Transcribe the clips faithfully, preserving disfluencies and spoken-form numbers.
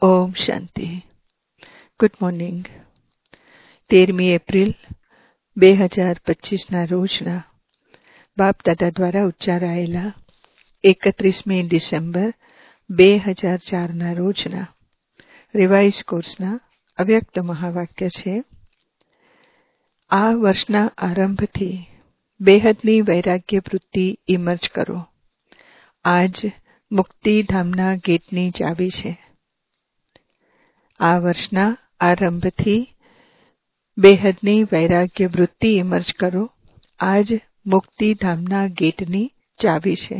ઓમ શાંતિ. Good morning. તેરમી April બે હજાર પચીસના રોજના બાપ દાદા દ્વારા ઉચ્ચારાયેલા એકત્રીસમી ડિસેમ્બર બે હજાર ચારના રોજના રિવાઇઝ કોર્સના અવ્યક્ત મહાવાક્ય છે. આ વર્ષના આરંભથી બેહદની વૈરાગ્ય વૃત્તિ ઇમર્જ કરો. આજ મુક્તિધામના ગેટની ચાવી છે. આ વર્ષના આરંભથી બેહદની વૈરાગ્ય વૃત્તિ ઇમર્જ કરો. આજ મુક્તિધામના ગેટની ચાવી છે.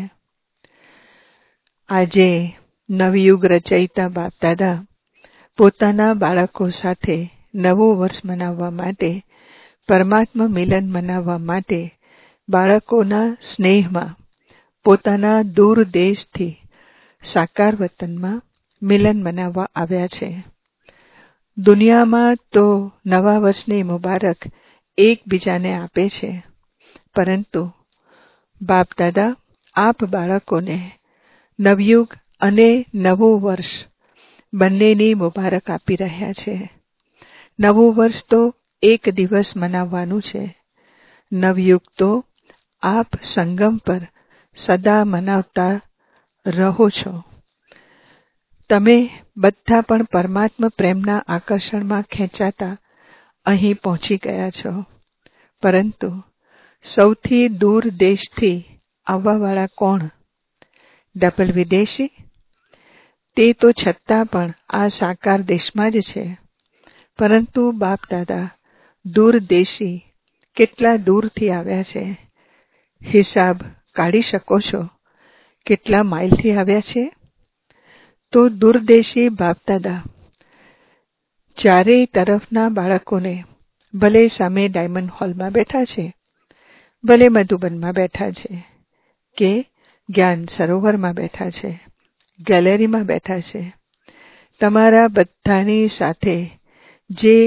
આજે નવયુગ રચયિતા બાપદાદા પોતાના બાળકો સાથે નવું વર્ષ મનાવવા માટે, પરમાત્મા મિલન મનાવવા માટે બાળકોના સ્નેહમાં પોતાના દૂર દેશથી સાકાર વતનમાં મિલન મનાવવા આવ્યા છે. દુનિયામાં તો નવા વર્ષની મુબારક એકબીજાને આપે છે, પરંતુ બાપદાદા આપ બાળકોને નવયુગ અને નવું વર્ષ બંનેની મુબારક આપી રહ્યા છે. નવું વર્ષ તો એક દિવસ મનાવવાનું છે. નવયુગ તો આપ સંગમ પર સદા મનાવતા રહો છો. તમે બધા પણ પરમાત્મા પ્રેમના આકર્ષણમાં ખેંચાતા અહીં પહોંચી ગયા છો, પરંતુ સૌથી દૂર દેશથી આવવાવાળા કોણ? ડબલ વિદેશી? તે તો છતાં પણ આ સાકાર દેશમાં જ છે, પરંતુ બાપ દાદા દૂર દેશી કેટલા દૂરથી આવ્યા છે? હિસાબ કાઢી શકો છો કેટલા માઇલથી આવ્યા છે? તો દૂરદેશી બાપદાદા ચારેય તરફના બાળકોને, ભલે સામે ડાયમંડ હોલમાં બેઠા છે, ભલે મધુબનમાં બેઠા છે, કે જ્ઞાન સરોવરમાં બેઠા છે, ગેલેરીમાં બેઠા છે, તમારા બધાની સાથે જે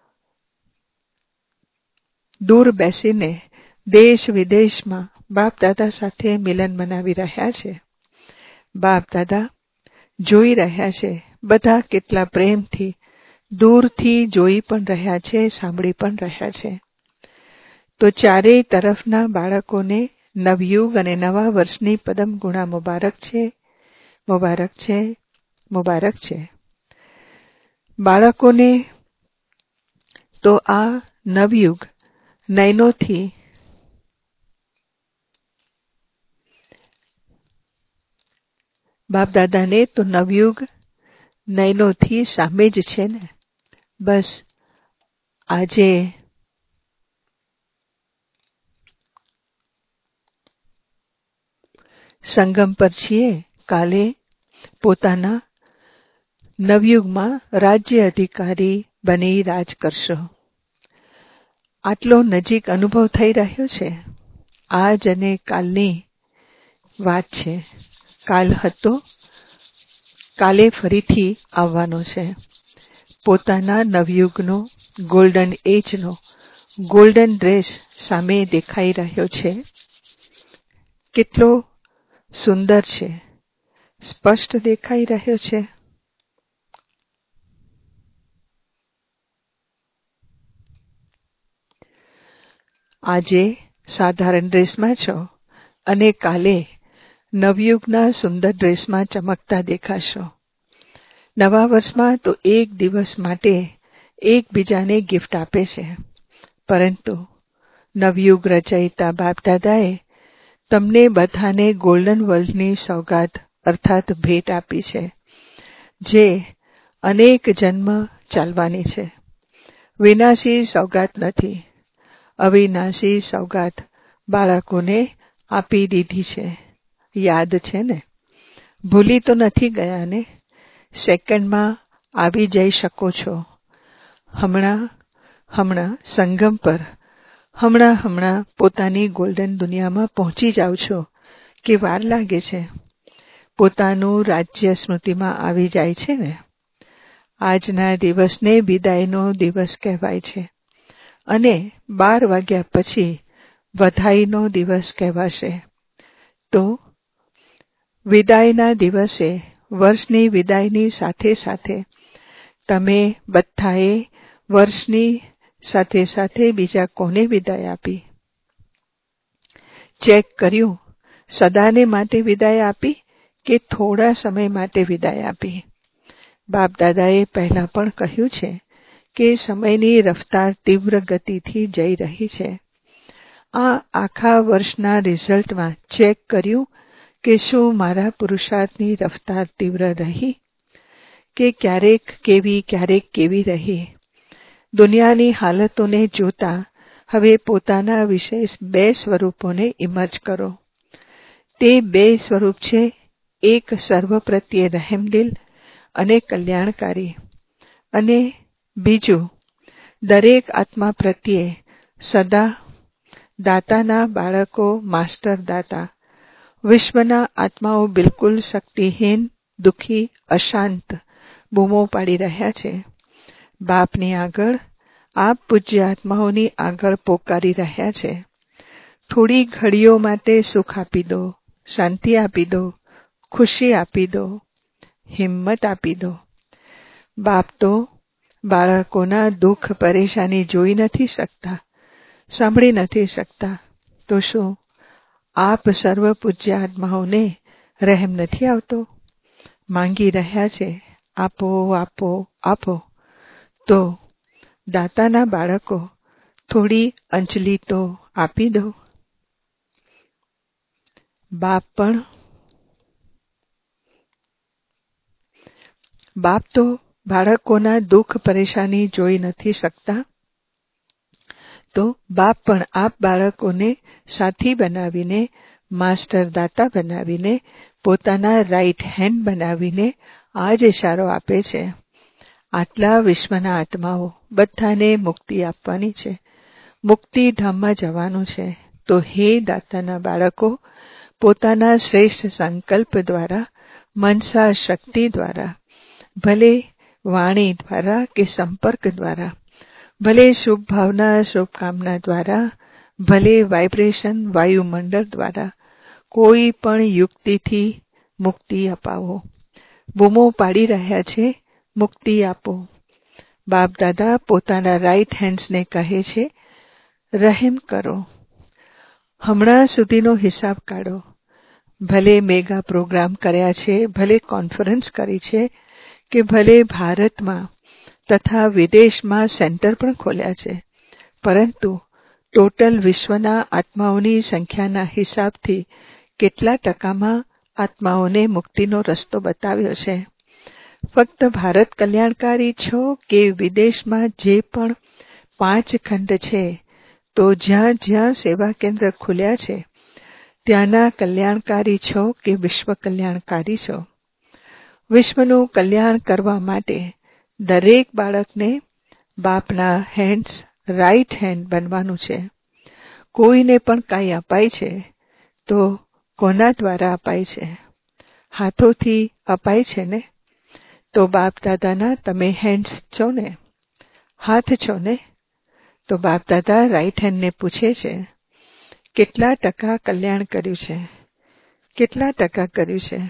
દૂર બેસીને દેશ વિદેશમાં બાપ દાદા સાથે મિલન મનાવી રહ્યા છે, બાપ દાદા જોઈ રહ્યા છે બધા કેટલા પ્રેમથી દૂરથી જોઈ પણ રહ્યા છે, સાંભળી પણ રહ્યા છે. તો ચારેય તરફના બાળકોને નવયુગ અને નવા વર્ષની પદમ ગુણા મુબારક છે, મુબારક છે, મુબારક છે. બાળકોને તો આ નવયુગ નયનોથી બાપ દાદાને તો નવયુગ નયનોથી સામે જ છે ને. બસ આજે સંગમ પર છીએ, કાલે પોતાના નવયુગમાં રાજ્ય અધિકારી બની રાજ કરશો. આટલો નજીક અનુભવ થઈ રહ્યો છે. આજ અને કાલની વાત છે. કાલ હતો, કાલે ફરીથી આવવાનો છે. પોતાના નવયુગનો, ગોલ્ડન એજનો ગોલ્ડન ડ્રેસ સામે દેખાઈ રહ્યો છે. કેટલો સુંદર છે, સ્પષ્ટ દેખાઈ રહ્યો છે. આજે સાધારણ ડ્રેસમાં છો અને કાલે નવયુગના સુંદર ડ્રેસમાં ચમકતા દેખાશો. નવા વર્ષમાં તો એક દિવસ માટે એકબીજાને ગિફ્ટ આપે છે, પરંતુ નવયુગ રચયિતા બાપદાદાએ તમને બધાને ગોલ્ડન વર્લ્ડની સોગાદ અર્થાત ભેટ આપી છે, જે અનેક જન્મ ચાલવાની છે. વિનાશી સોગાદ નથી, અવિનાશી સોગાદ બાળકોને આપી દીધી છે. યાદ છે ને? ભૂલી તો નથી ગયા ને? સેકન્ડમાં આવી જઈ શકો છો. હમણાં હમણાં સંગમ પર હમણાં હમણાં પોતાની ગોલ્ડન દુનિયામાં પહોંચી જાઓ છો કે વાર લાગે છે? પોતાનું રાજ્ય સ્મૃતિમાં આવી જાય છે ને? આજના દિવસને વિદાયનો દિવસ કહેવાય છે, અને બાર વાગ્યા પછી વધાઈનો દિવસ કહેવાશે. તો વિદાયના દિવસે વર્ષની વિદાયની સાથે સાથે તમે બધાએ વર્ષની સાથે સાથે બીજા કોને વિદાય આપી? ચેક કર્યું, સદાને માટે વિદાય આપી કે થોડા સમય માટે વિદાય આપી? બાપ દાદાએ પહેલા પણ કહ્યું છે કે સમયની રફતાર તીવ્ર ગતિથી જઈ રહી છે. આ આખા વર્ષના રિઝલ્ટમાં ચેક કર્યું કે શું મારા પુરુષાર્થની રફતાર તીવ્ર રહી કે ક્યારેક કેવી ક્યારેક કેવી રહી? દુનિયાની હાલતોને જોતા હવે પોતાના વિશેષ બે સ્વરૂપોને ઇમર્જ કરો. તે બે સ્વરૂપ છે, એક સર્વ પ્રત્યે રહેમદિલ અને કલ્યાણકારી, અને બીજું દરેક આત્મા પ્રત્યે સદા દાતાના બાળકો, માસ્ટર દાતા. વિશ્વના આત્માઓ બિલકુલ શક્તિહીન, દુઃખી, અશાંત બૂમો પાડી રહ્યા છે. બાપની આગળ, આપ પૂજ્ય આત્માઓની આગળ પોકારી રહ્યા છે. થોડી ઘડીઓ માટે સુખ આપી દો, શાંતિ આપી દો, ખુશી આપી દો, હિંમત આપી દો. બાપ તો બાળકોના દુઃખ પરેશાની જોઈ નથી શકતા, સાંભળી નથી શકતા, તો શું આપ સર્વ પૂજ્ય આત્માઓને રહેમ નથી આવતો? માંગી રહ્યા છે, આપો આપો આપો. તો દાતાના બાળકો, થોડી અંજલિ તો આપી દો. બાપ પણ બાપ તો બાળકોના દુઃખ પરેશાની જોઈ નથી શકતા, તો બાપ પણ આપ બાળકોને સાથી બનાવીને, માસ્ટર દાતા બનાવીને, પોતાના રાઈટ હેન્ડ બનાવીને આ જ ઇશારો આપે છે. આટલા વિશ્વના આત્માઓ બધાને મુક્તિ આપવાની છે, મુક્તિધામમાં જવાનું છે. તો હે દાતાના બાળકો, પોતાના શ્રેષ્ઠ સંકલ્પ દ્વારા, મનસા શક્તિ દ્વારા, ભલે વાણી દ્વારા કે સંપર્ક દ્વારા, ભલે શુભ ભાવના શુભકામના દ્વારા, ભલે વાઇબ્રેશન વાયુમંડળ દ્વારા, કોઈ પણ યુક્તિથી મુક્તિ અપાવો. બૂમો પાડી રહ્યા છે, મુક્તિ આપો. બાપ દાદા પોતાના રાઈટ હેન્ડ્સને કહે છે, રહેમ કરો. હમણાં સુધીનો હિસાબ કાઢો. ભલે મેગા પ્રોગ્રામ કર્યા છે, ભલે કોન્ફરન્સ કરી છે, કે ભલે ભારતમાં તથા વિદેશમાં સેન્ટર પણ ખોલ્યા છે, પરંતુ ટોટલ વિશ્વના આત્માઓની સંખ્યાના હિસાબથી કેટલા ટકામાં આત્માઓને મુક્તિનો રસ્તો બતાવ્યો છે? ફક્ત ભારત કલ્યાણકારી છો કે વિદેશમાં જે પણ પાંચ ખંડ છે, તો જ્યાં જ્યાં સેવા કેન્દ્ર ખુલ્યા છે ત્યાંના કલ્યાણકારી છો કે વિશ્વ કલ્યાણકારી છો? વિશ્વનું કલ્યાણ કરવા માટે દરેક બાળકને બાપના હેન્ડ્સ, રાઈટ હેન્ડ બનવાનું છે. કોઈને પણ કાંઈ અપાય છે તો કોના દ્વારા અપાય છે? હાથોથી અપાય છે ને? તો બાપ દાદાના તમે હેન્ડ્સ છો ને, હાથ છો ને? તો બાપ દાદા રાઈટ હેન્ડને પૂછે છે, કેટલા ટકા કલ્યાણ કર્યું છે? કેટલા ટકા કર્યું છે?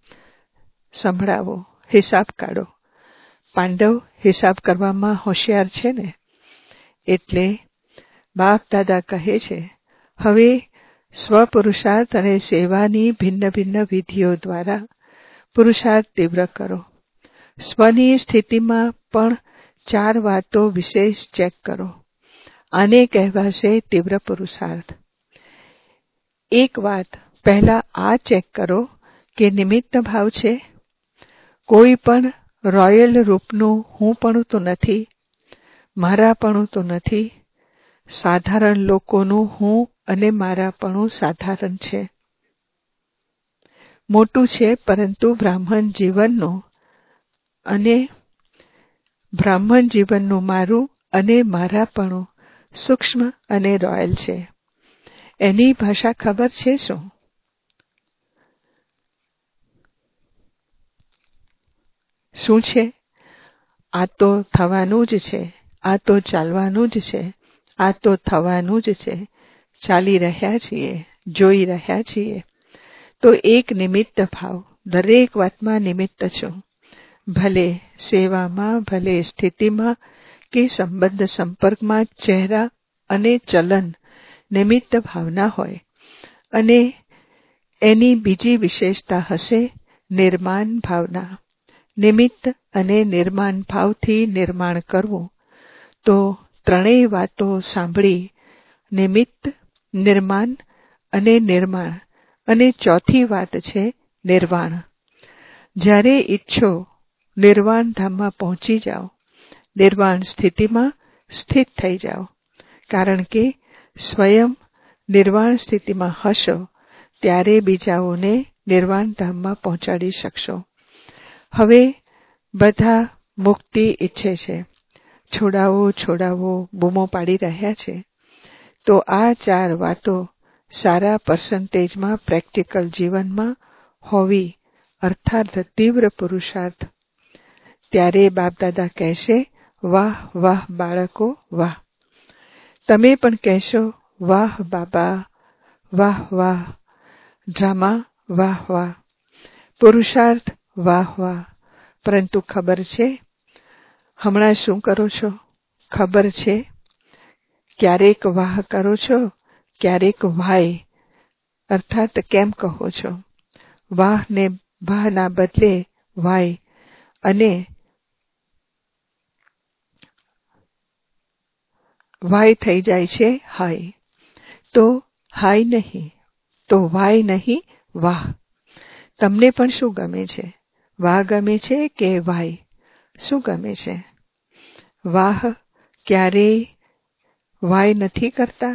સંભળાવો, હિસાબ કાઢો. પાંડવ હિસાબ કરવામાં હોશિયાર છે ને? એટલે બાપ દાદા કહે છે, હવે સ્વપુરુષાર્થ અને સેવાની ભિન્ન ભિન્ન વિધિઓ દ્વારા પુરુષાર્થ તીવ્ર કરો. સ્વની સ્થિતિમાં પણ ચાર વાતો વિશેષ ચેક કરો. આને કહેવાશે તીવ્ર પુરુષાર્થ. એક વાત પહેલા આ ચેક કરો કે નિમિત્ત ભાવ છે. કોઈ પણ રોયલ રૂપનું હું પણ તો નથી, મારા પણ તો નથી. સાધારણ લોકોનું હું અને મારા પણ સાધારણ છે. મોટું છે પરંતુ બ્રાહ્મણ જીવનનું, અને બ્રાહ્મણ જીવનનું મારું અને મારાપણું સૂક્ષ્મ અને રોયલ છે. એની ભાષા ખબર છે શું? શું છે? આ તો થવાનું જ છે, આ તો ચાલવાનું જ છે, આ તો થવાનું જ છે. ચાલી રહ્યા છીએ, જોઈ રહ્યા છીએ. તો એક નિમિત્ત ભાવ, દરેક વાતમાં નિમિત્ત છો. ભલે સેવામાં, ભલે સ્થિતિમાં કે સંબંધ સંપર્કમાં ચહેરા અને ચલન નિમિત્ત ભાવના હોય. અને એની બીજી વિશેષતા હશે નિર્માણ ભાવના. નિમિત્ત અને નિર્માણ ભાવથી નિર્માણ કરવું. તો ત્રણેય વાતો સાંભળી નિમિત્ત, નિર્માણ અને નિર્માણ, અને ચોથી વાત છે નિર્વાણ. જ્યારે ઈચ્છો નિર્વાણ ધામમાં પહોંચી જાઓ, નિર્વાણ સ્થિતિમાં સ્થિત થઈ જાઓ. કારણ કે સ્વયં નિર્વાણ સ્થિતિમાં હશો ત્યારે બીજાઓને નિર્વાણ ધામમાં પહોંચાડી શકશો. હવે બધા મુક્તિ ઈચ્છે છે, છોડાવો છોડાવો બૂમો પાડી રહ્યા છે. તો આ ચાર વાતો સારા પર્સન્ટેજમાં પ્રેક્ટિકલ જીવનમાં હોવી, અર્થાત તીવ્ર પુરુષાર્થ. ત્યારે બાપદાદા કહેશે, વાહ વાહ બાળકો વાહ. તમે પણ કહેશો, વાહ બાબા, વાહ વાહ. ડ્રામા વાહ વાહ, પુરુષાર્થ વાહ વાહ. પરંતુ ખબર છે હમણાં શું કરો છો? ખબર છે ક્યારેક વાહ કરો છો, ક્યારેક વાય, અર્થાત કેમ કહો છો? વાહ ને વાહના બદલે વાય, અને વાય થઈ જાય છે હાય. તો હાય નહીં, તો વાય નહીં, વાહ. તમને પણ શું ગમે છે? વાહ ગમે છે કે વાય? શું ગમે છે? વાહ ક્યારેય વાય નથી કરતા?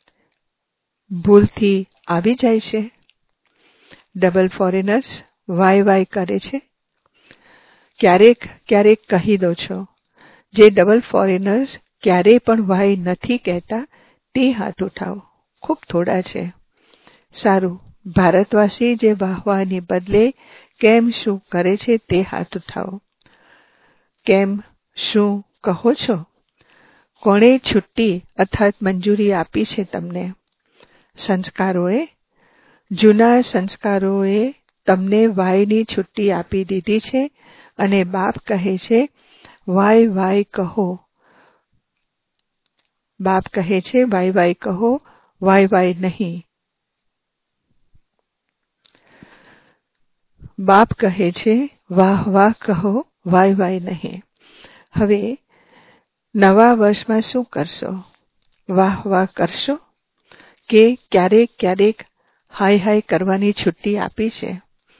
ભૂલથી આવી જાય છે. ડબલ ફોરેનર્સ વાય વાય કરે છે. ક્યારેક ક્યારેક કહી દો છો. જે ડબલ ફોરેનર્સ ક્યારેય પણ વાય નથી કહેતા તે હાથ ઉઠાવો. ખૂબ થોડા છે. સારું, ભારતવાસી જે વાહવાની બદલે કેમ શું કરે છે તે હાથ ઉઠાવો. કેમ શું કહો છો? કોણે છુટ્ટી અર્થાત મંજૂરી આપી છે તમને? સંસ્કારોએ, જૂના સંસ્કારોએ તમને વાયની છુટ્ટી આપી દીધી છે. અને બાપ કહે છે વાય વાય કહો. બાપ કહે છે વાય વાય કહો, વાય વાય નહીં. બાપ કહે છે વાહ વાહ કહો, વાય વાય નહીં. હવે નવા વર્ષમાં શું કરશો? વાહ વાહ કરશો કે ક્યારેક ક્યારેક હાય હાય કરવાની છુટ્ટી આપી છે?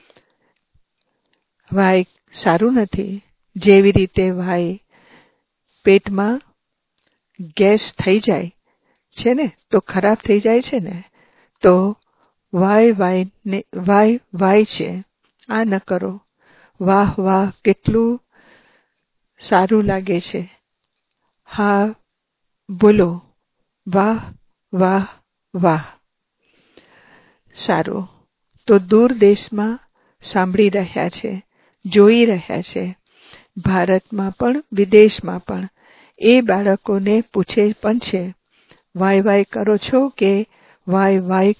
વાય સારું નથી. જેવી રીતે વાય પેટમાં ગેસ થઈ જાય છે ને, તો ખરાબ થઈ જાય છે ને, તો વાય વાય ને વાય વાય છે. આ ન કરો. વાહ વાહ કેટલું સારું લાગે છે. હા બોલો, વાહ વાહ વાહ. સારું, તો દૂર દેશમાં સાંભળી રહ્યા છે, જોઈ રહ્યા છે. ભારતમાં પણ વિદેશમાં પણ એ બાળકોને પૂછે પણ છે, વાય વાય કરો છો કે વાય વાય?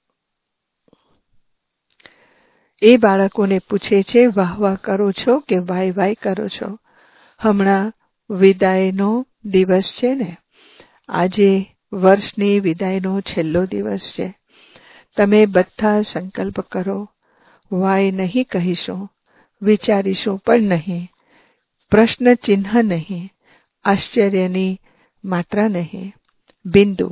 એ બાળકોને પૂછે છે વાહ વાહ કરો છો કે વાય વાય કરો છો? હમણાં વિદાયનો દિવસ છે ને, આજે વર્ષની વિદાયનો છેલ્લો દિવસ છે. તમે બધા સંકલ્પ કરો, વાય નહીં કહીશું, વિચારીશું પણ નહીં, પ્રશ્ન ચિહ્ન નહીં, આશ્ચર્યની માત્રા નહીં, બિંદુ.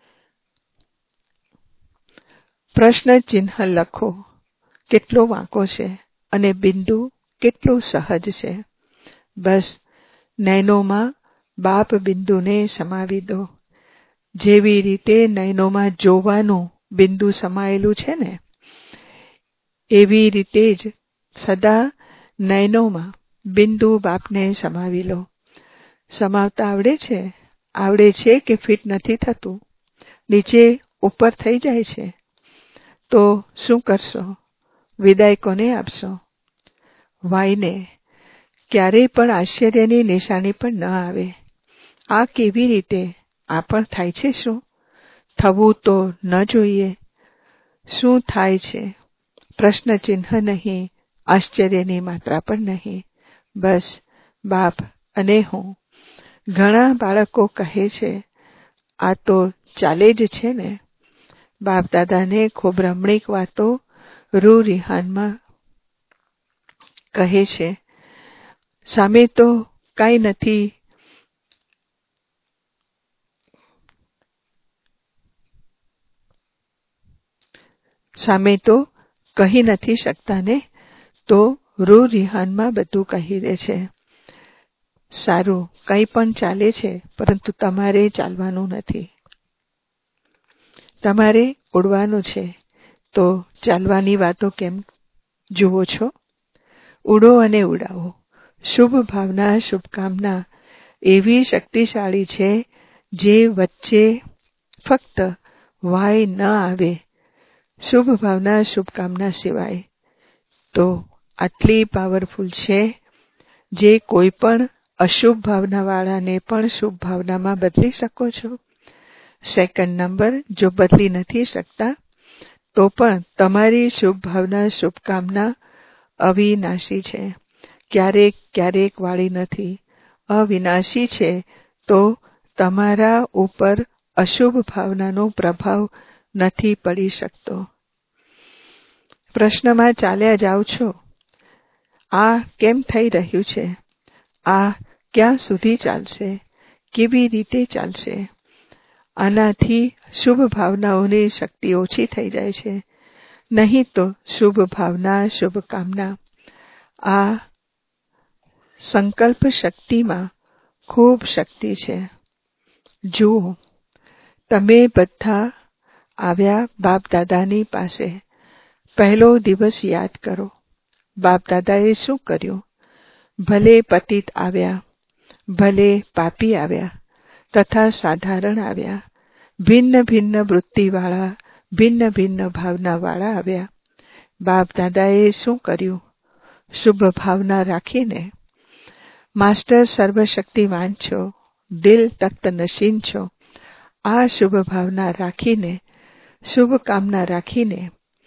પ્રશ્ન ચિહ્ન લખો કેટલો વાંકો છે, અને બિંદુ કેટલું સહજ છે. બસ નયનોમાં બાપ બિંદુને સમાવી દો. જેવી રીતે નયનોમાં જોવાનું બિંદુ સમાયેલું છે ને, એવી રીતે જ સદા નયનોમાં બિંદુ બાપને સમાવી લો. સમાવતા આવડે છે? આવડે છે કે ફિટ નથી થતું? નીચે ઉપર થઈ જાય છે? તો શું કરશો? વિદાય કોને આપશો? વાયને. ક્યારેય પણ આશ્ચર્યની નિશાની પણ ન આવે. આ કેવી રીતે? આ પણ થાય છે શું? થવું તો ન જોઈએ. શું થાય છે? પ્રશ્ન ચિહ્ન નહીં, આશ્ચર્યની માત્રા પણ નહીં. બસ બાપ અને હું. ઘણા બાળકો કહે છે, આ તો ચાલે જ છે ને. બાપ દાદાને ખૂબ રમણીક વાતો રૂ રિહાનમાં કહે છે. સામે તો કાંઈ નથી, સામે તો કહી નથી શકતા ને, તો રૂ રિહાનમાં બધું કહી દે છે. સારું, કંઈ પણ ચાલે છે, પરંતુ તમારે ચાલવાનું નથી. તમારે ઉડવાનું છે, તો ચાલવાની વાતો કેમ જુઓ છો? ઉડો અને ઉડાવો. શુભ ભાવના, શુભકામના એવી શક્તિશાળી છે, જે વચ્ચે ફક્ત વાય ન આવે શુભ ભાવના, શુભકામના સિવાય. તો આટલી પાવરફુલ છે, જે કોઈ પણ અશુભ ભાવનાવાળાને પણ શુભ ભાવનામાં બદલી શકો છો. સેકન્ડ નંબર, જો બદલી નથી શકતા તો પણ તમારી શુભ ભાવના, શુભકામના અવિનાશી છે. ક્યારેક ક્યારેક વાળી નથી, અવિનાશી છે. તો તમારા ઉપર અશુભ ભાવનાનો પ્રભાવ નથી પડી શકતો. પ્રશ્નમાં ચાલ્યા જાઓ છો, આ કેમ થઈ રહ્યું છે? આ ક્યાં સુધી ચાલશે? કેવી રીતે ચાલશે? આનાથી શુભ ભાવનાઓની શક્તિ ઓછી થઈ જાય છે. નહીં તો શુભ ભાવના, શુભકામના આ સંકલ્પ શક્તિમાં ખૂબ શક્તિ છે. જુઓ, તમે બધા આવ્યા બાપ દાદાની પાસે. પહેલો દિવસ યાદ કરો. બાપ દાદાએ શું કર્યું? ભલે પતિત આવ્યા, ભલે પાપી આવ્યા, તથા સાધારણ આવ્યા, ભિન્ન ભિન્ન વૃત્તિવાળા, ભિન્ન ભિન્ન ભાવનાવાળા આવ્યા. બાપ દાદાએ શું કર્યું? શુભ ભાવના રાખીને. માસ્ટર સર્વશક્તિવાન છો, દિલ તખ્ત નશીન છો. આ શુભ ભાવના રાખીને, શુભ કામના રાખીને,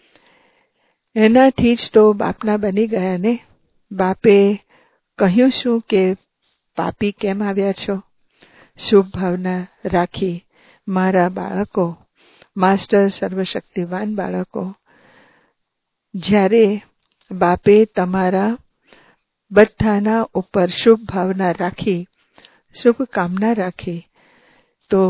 એનાથી જ તો બાપના બની ગયા ને. બાપે કહ્યું શું કે પાપી કેમ આવ્યા છો? શુભ ભાવના રાખી. મારા બાળકો, માસ્ટર સર્વશક્તિવાન બાળકો, જ્યારે બાપે તમારા બધાના ઉપર શુભ ભાવના રાખી, શુભ કામના રાખી, તો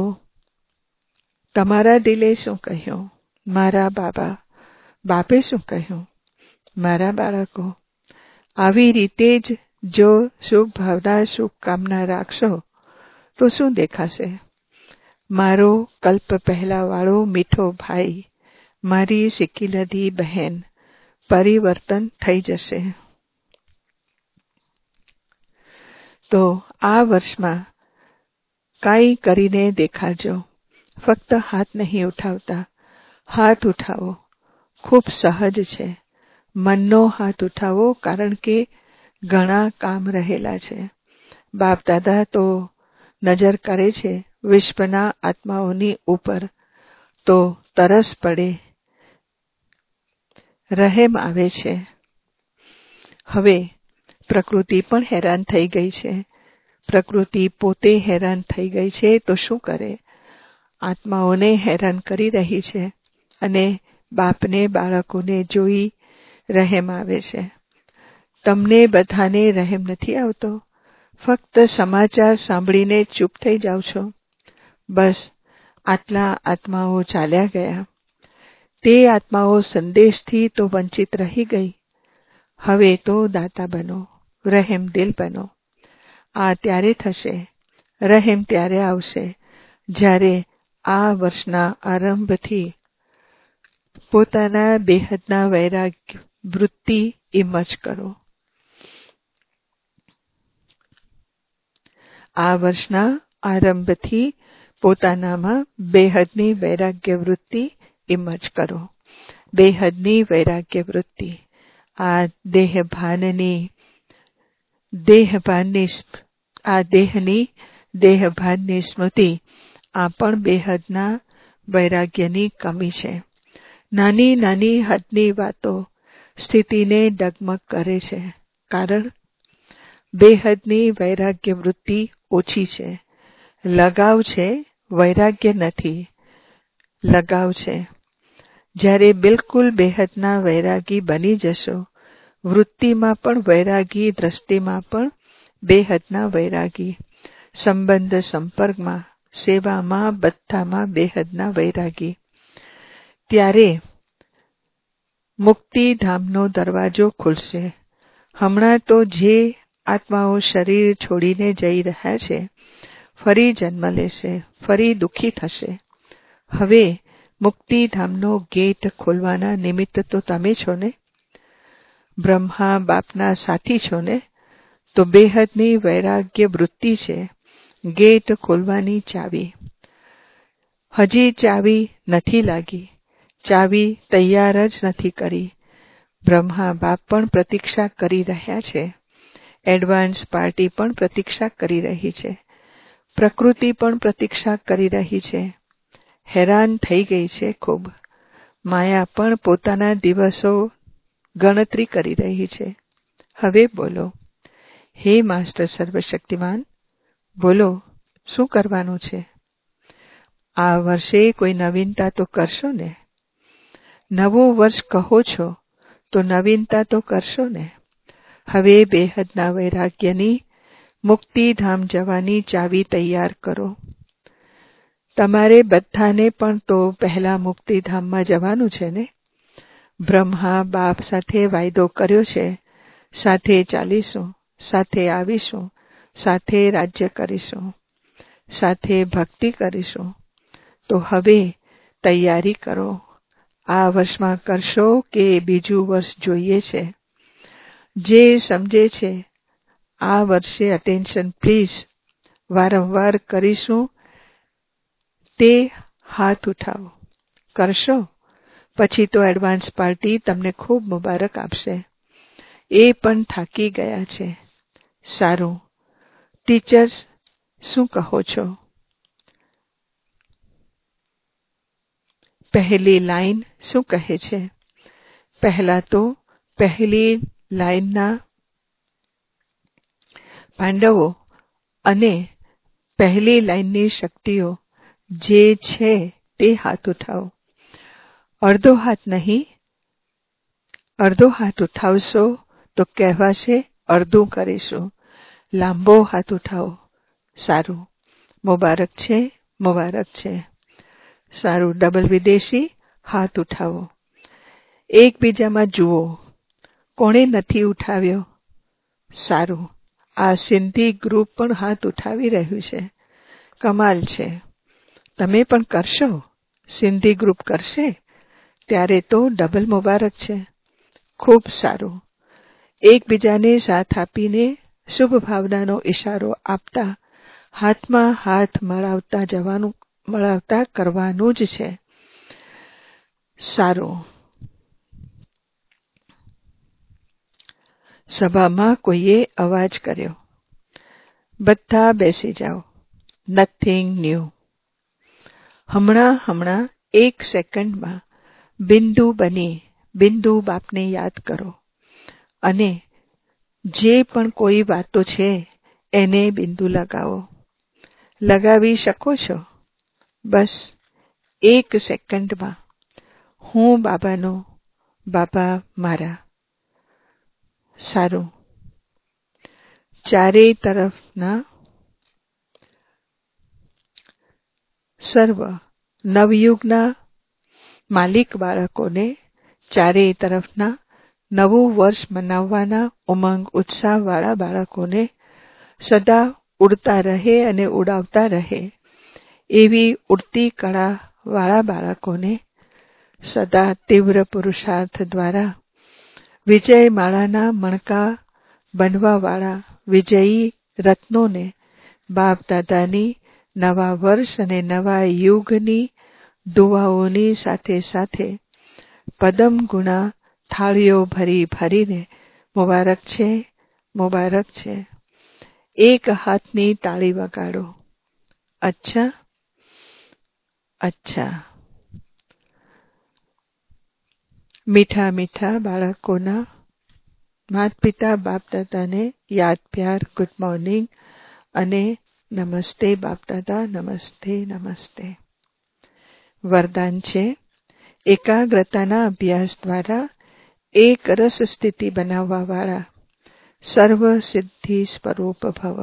તમારા દિલે શું કહ્યું? મારા બાબા. બાપે શું કહ્યું? મારા બાળકો. આવી રીતે જ જો શુભ ભાવના, શુભ કામના રાખશો તો શું દેખાશે? મારો કલ્પ પહેલા વાળો મીઠો ભાઈ, મારી સિકીલધી બહેન પરિવર્તન થઈ જશે. તો આ વર્ષમાં કાંઈ કરીને દેખાડજો. ફક્ત હાથ નહીં ઉઠાવતા, હાથ ઉઠાવો. ખૂબ સહજ છે. મનનો હાથ ઉઠાવો, કારણ કે ઘણા કામ રહેલા છે. બાપ દાદા તો નજર કરે છે વિશ્વના આત્માઓની ઉપર, તો તરસ પડે, રહેમ આવે છે. હવે પ્રકૃતિ પણ હેરાન થઈ ગઈ છે. પ્રકૃતિ પોતે હેરાન થઈ ગઈ છે, તો શું કરે? આત્માઓને હેરાન કરી રહી છે. અને બાપને, બાળકોને જોઈ રહેમ આવે છે. તમને બધાને રહેમ નથી આવતો? ફક્ત સમાચાર સાંભળીને ચૂપ થઈ જાઓ છો. બસ આટલા આત્માઓ ચાલ્યા ગયા. તે આત્માઓ સંદેશથી તો વંચિત રહી ગઈ. હવે તો દાતા બનો, રહેમ દિલ બનો. આ ત્યારે થશે, રહેમ ત્યારે આવશે, જ્યારે આ વર્ષના આરંભથી પોતાના બેહદના વૈરાગ્ય વૃત્તિ ઇમર્જ કરો. આ વર્ષના આરંભથી પોતાનામાં બેહદની વૈરાગ્ય વૃત્તિ ઇમર્જ કરો. બેહદની વૈરાગ્ય વૃત્તિ આ દેહભાનની દેહભાનની આ દેહની દેહભાનની સ્મૃતિ, આ પણ બેહદના વૈરાગ્યની કમી છે. નાની નાની હદની વાતો સ્થિતિને ડગમગ કરે છે. કારણ બેહદની વૈરાગ્ય વૃત્તિ ઓછી છે. લગાવ છે, વૈરાગ્ય નથી. લગાવ છે. જ્યારે બિલકુલ બેહદના વૈરાગી બની જશો, વૃત્તિમાં પણ વૈરાગી, દ્રષ્ટિમાં પણ બેહદના વૈરાગી, સંબંધ સંપર્કમાં, સેવામાં, બધામાં બેહદના વૈરાગી, ત્યારે મુક્તિધામનો દરવાજો ખુલશે. હમણાં તો જે આત્માઓ શરીર છોડીને જઈ રહ્યા છે, ફરી જન્મ લેશે, ફરી દુઃખી થશે. હવે મુક્તિધામનો ગેટ ખોલવાના નિમિત્ત તો તમે છો ને? બ્રહ્મા બાપના સાથી છો ને? તો બેહદની વૈરાગ્ય વૃત્તિ છે ગેટ ખોલવાની ચાવી. હજી ચાવી નથી લાગી, ચાવી તૈયાર જ નથી કરી. બ્રહ્મા બાપ પણ પ્રતીક્ષા કરી રહ્યા છે. એડવાન્સ પાર્ટી પણ પ્રતીક્ષા કરી રહી છે. પ્રકૃતિ પણ પ્રતીક્ષા કરી રહી છે. હેરાન થઈ ગઈ છે ખૂબ. માયા પણ પોતાના દિવસો ગણતરી કરી રહી છે. હવે બોલો, હે માસ્ટર સર્વશક્તિમાન, બોલો શું કરવાનું છે? આ વર્ષે કોઈ નવીનતા તો કરશો ને? નવું વર્ષ કહો છો તો નવીનતા તો કરશો ને? હવે બેહદના વૈરાગ્યની મુક્તિધામ જવાની ચાવી તૈયાર કરો. તમારે બધાને પણ તો પહેલા મુક્તિધામમાં જવાનું છે ને? બ્રહ્મા બાપ સાથે વાયદો કર્યો છે, સાથે ચાલીશું, સાથે આવીશું, સાથે રાજ્ય કરીશું, સાથે ભક્તિ કરીશું. તો હવે તૈયારી કરો. આ વર્ષમાં કરશો કે બીજું વર્ષ જોઈએ છે? જે સમજે છે આ વર્ષે અટેન્શન પ્લીઝ વારંવાર કરીશું તે હાથ ઉઠાવો. કરશો? પછી તો એડવાન્સ પાર્ટી તમને ખૂબ મુબારક આપશે. એ પણ થાકી ગયા છે. સારું. ટીચર્સ શું કહો છો? પહેલી લાઈન શું કહે છે? પહેલા તો પહેલી લાઈનના પાંડવો અને પહેલી લાઈનની શક્તિઓ જે છે તે હાથ ઉઠાવો. અડધો હાથ નહીં, અડધો હાથ ઉઠાવશો તો કહેવાશે અડધું કરીશું. લાંબો હાથ ઉઠાવો. સારું. મુબારક છે, મુબારક છે. સારું. ડબલ વિદેશી હાથ ઉઠાવો. એકબીજામાં જુઓ. કોણે નથી ઉઠાવ્યો? સારું. આ સિંધી ગ્રુપ પણ હાથ ઉઠાવી રહ્યું છે. કમાલ છે. તમે પણ કરશો? સિંધી ગ્રુપ કરશે? ત્યારે તો ડબલ મુબારક છે. ખૂબ સારું. એકબીજાને સાથ આપીને શુભ ભાવનાનો ઇશારો આપતા હાથમાં હાથ મળાવતા જવાનું, મળાવતા કરવાનું જ છે. સારું. સભામાં કોઈએ અવાજ કર્યો. બધા બેસી જાઓ. Nothing new. હમણાં હમણાં એક સેકન્ડમાં બિંદુ બની બિંદુ બાપને યાદ કરો અને જે પણ કોઈ વાતો છે એને બિંદુ લગાવો. લગાવી શકો છો? બસ એક સેકન્ડમાં હું બાબાનો, બાબા મારા. સારું. ચારેય તરફના સર્વ નવયુગના માલિક બાળકોને, ચારેય તરફના નવું વર્ષ મનાવવાના ઉમંગ ઉત્સાહવાળા બાળકોને સદા ઉડતા રહે અને ઉડાવતા રહે એવી ઉડતી કળાવાળા બાળકોને સદા તીવ્ર પુરુષાર્થ દ્વારા વિજય માળાના મણકા બનવાવાળા વિજયી રત્નોને બાપ દાદાની નવા વર્ષ અને નવા યુગની દુઆઓની સાથે સાથે પદમ ગુણા થાળીઓ ભરી ભરીને મુબારક છે, મુબારક છે. એક હાથની તાળી વગાડો. અચ્છા, અચ્છા. મીઠા મીઠા બાળકોના માતા પિતા બાપ દાદાને યાદ પ્યાર ગુડ મોર્નિંગ અને નમસ્તે બાપ દાદા, નમસ્તે નમસ્તે. વરદાન છે, એકાગ્રતાના અભ્યાસ દ્વારા એક રસ સ્થિતિ બનાવવા વાળા સર્વ સિદ્ધિ સ્વરૂપ ભવ.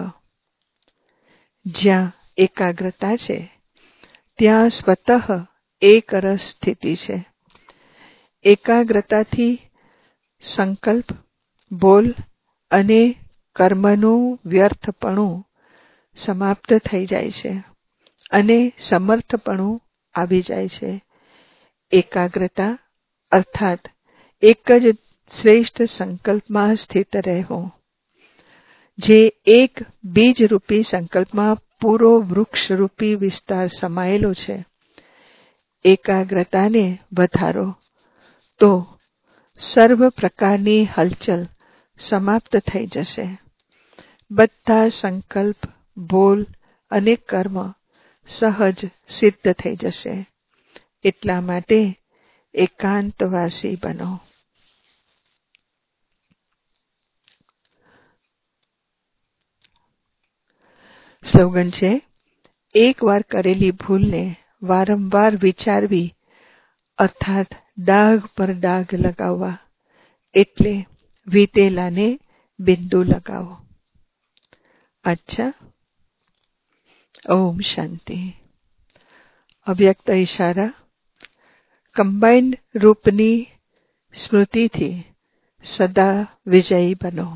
જ્યાં એકાગ્રતા છે ત્યાં સ્વતઃ એક રસ સ્થિતિ છે. એકાગ્રતાથી સંકલ્પ, બોલ અને કર્મનું વ્યર્થપણું સમાપ્ત થઈ જાય છે અને સમર્થપણું આવી જાય છે. એકાગ્રતા અર્થાત એક જ શ્રેષ્ઠ સંકલ્પમાં સ્થિત રહેવું, જે એક બીજરૂપી સંકલ્પમાં પૂરો વૃક્ષરૂપી વિસ્તાર સમાયેલો છે. એકાગ્રતાને વધારો તો સર્વ પ્રકારની હલચલ સમાપ્ત થઈ જશે. બધા સંકલ્પ, બોલ અને કર્મ સહજ સિદ્ધ થઈ જશે. એટલા માટે એકાંતવાસી બનો. સ્લોગન છે, એકવાર કરેલી ભૂલને વારંવાર વિચારવી અર્થાત ડાઘ પર ડાઘ લગાવવા, એટલે વીતેલાને બિંદુ લગાવો. અચ્છા, ઓમ શાંતિ. અવ્યક્ત ઈશારા, કમ્બાઇન્ડ રૂપની સ્મૃતિથી સદા વિજયી બનો.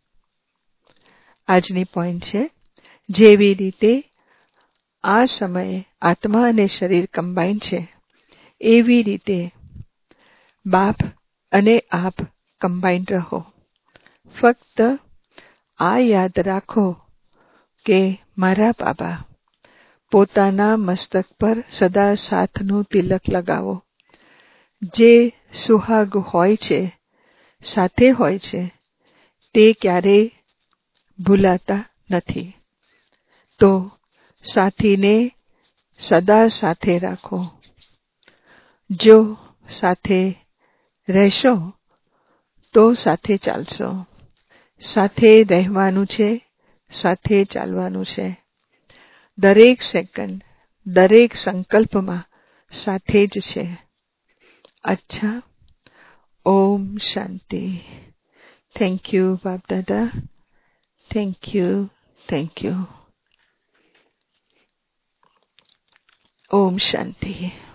આજની પોઈન્ટ છે, જેવી રીતે આ સમયે આત્મા અને શરીર કમ્બાઇન્ડ છે, એવી રીતે બાપ અને આપ કમ્બાઇન્ડ રહો. ફક્ત આ યાદ રાખો કે મારા બાબા પોતાના મસ્તક પર સદા સાથનું તિલક લગાવો. જે સુહાગ હોય છે, સાથે હોય છે, તે ક્યારેય ભૂલાતા નથી. તો સાથીને સદા સાથે રાખો. જો સાથે રહેશો તો સાથે ચાલશો. સાથે રહેવાનું છે, સાથે ચાલવાનું છે. દરેક સેકન્ડ, દરેક સંકલ્પમાં સાથે જ છે. અચ્છા, ઓમ શાંતિ. Thank you Bap Dada. Thank you, thank you. ઓમ શાંતિ.